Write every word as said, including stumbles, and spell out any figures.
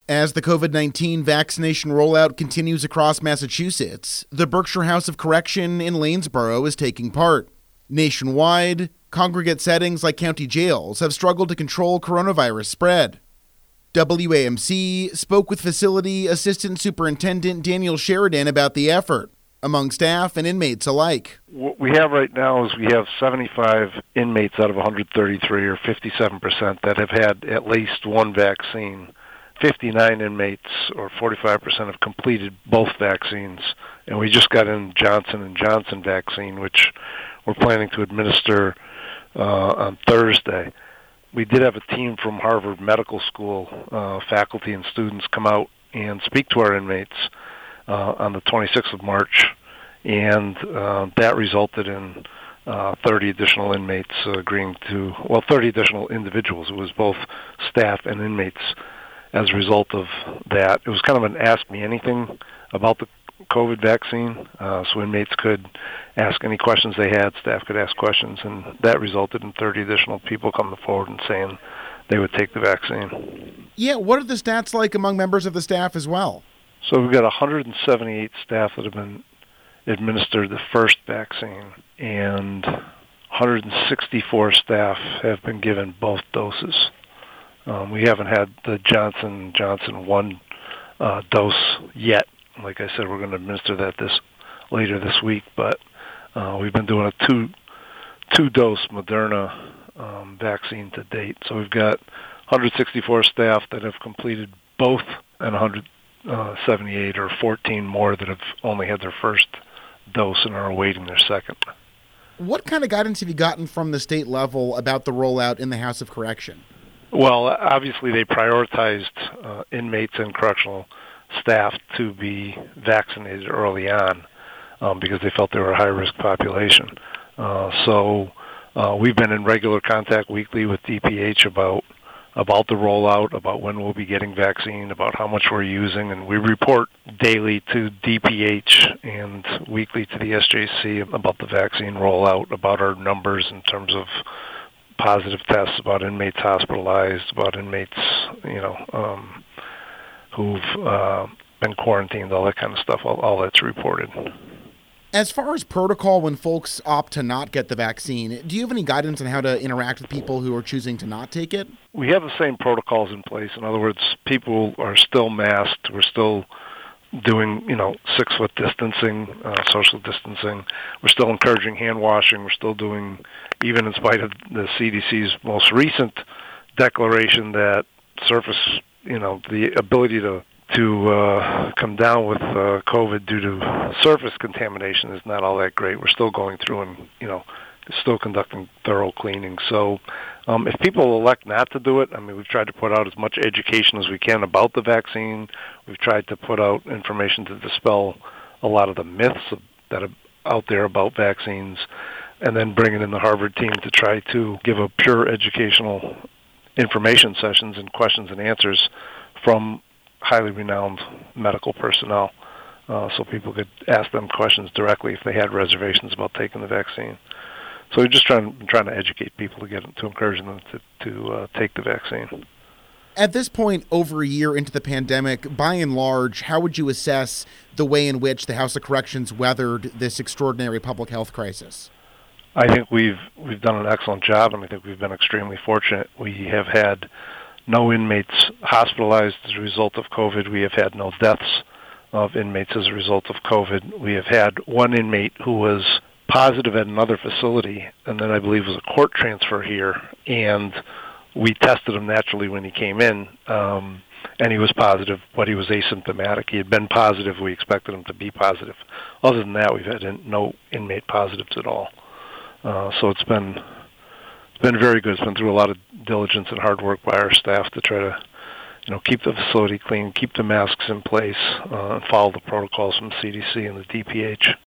As the covid nineteen vaccination rollout continues across Massachusetts, the Berkshire House of Correction in Lanesboro is taking part. Nationwide, congregate settings like county jails have struggled to control coronavirus spread. W A M C spoke with Facility Assistant Superintendent Daniel Sheridan about the effort, among staff and inmates alike. What we have right now is we have seventy-five inmates out of one hundred thirty-three, or fifty-seven percent, that have had at least one vaccine. fifty-nine inmates, or forty-five percent, have completed both vaccines. And we just got in Johnson and Johnson vaccine, which we're planning to administer uh, on Thursday. We did have a team from Harvard Medical School, uh, faculty and students, come out and speak to our inmates uh, on the twenty-sixth of March, and uh, that resulted in uh, thirty additional inmates agreeing to, well, thirty additional individuals. It was both staff and inmates. As a result of that, it was kind of an ask me anything about the COVID vaccine, uh, so inmates could ask any questions they had, staff could ask questions, and that resulted in thirty additional people coming forward and saying they would take the vaccine. Yeah, what are the stats like among members of the staff as well? So we've got one hundred seventy-eight staff that have been administered the first vaccine, and one hundred sixty-four staff have been given both doses. Um, we haven't had the Johnson and Johnson one uh, dose yet. Like I said, we're going to administer that this later this week, but uh, we've been doing a two two dose Moderna um, vaccine to date. So we've got one hundred sixty-four staff that have completed both, and one hundred seventy-eight, or fourteen more, that have only had their first dose and are awaiting their second. What kind of guidance have you gotten from the state level about the rollout in the House of Correction? Well, obviously they prioritized uh, inmates and correctional staff to be vaccinated early on um, because they felt they were a high-risk population. Uh, so uh, we've been in regular contact weekly with D P H about about the rollout, about when we'll be getting vaccine, about how much we're using, and we report daily to D P H and weekly to the S J C about the vaccine rollout, about our numbers in terms of positive tests, about inmates hospitalized, about inmates, you know, um, who've uh, been quarantined, all that kind of stuff. All, all that's reported. As far as protocol when folks opt to not get the vaccine, do you have any guidance on how to interact with people who are choosing to not take it? We have the same protocols in place. In other words, people are still masked. We're still doing, you know, six-foot distancing, uh, social distancing. We're still encouraging hand washing. We're still doing, even in spite of the C D C's most recent declaration that surface, you know, the ability to to uh, come down with uh, COVID due to surface contamination is not all that great. We're still going through and, you know, still conducting thorough cleaning. So um, if people elect not to do it, I mean, we've tried to put out as much education as we can about the vaccine. We've tried to put out information to dispel a lot of the myths that are out there about vaccines, and then bringing in the Harvard team to try to give a pure educational information sessions and questions and answers from highly renowned medical personnel, uh, so people could ask them questions directly if they had reservations about taking the vaccine. So we're just trying, trying to educate people to get to encourage them to, to uh, take the vaccine. At this point, over a year into the pandemic, by and large, how would you assess the way in which the House of Corrections weathered this extraordinary public health crisis? I think we've we've done an excellent job, and I think we've been extremely fortunate. We have had no inmates hospitalized as a result of COVID. We have had no deaths of inmates as a result of COVID. We have had one inmate who was positive at another facility, and then I believe was a court transfer here, and we tested him naturally when he came in, um, and he was positive, but he was asymptomatic. He had been positive. We expected him to be positive. Other than that, we've had in, no inmate positives at all. Uh, so it's been it's been very good. It's been through a lot of diligence and hard work by our staff to try to, you know, keep the facility clean, keep the masks in place, uh, and follow the protocols from C D C and the D P H.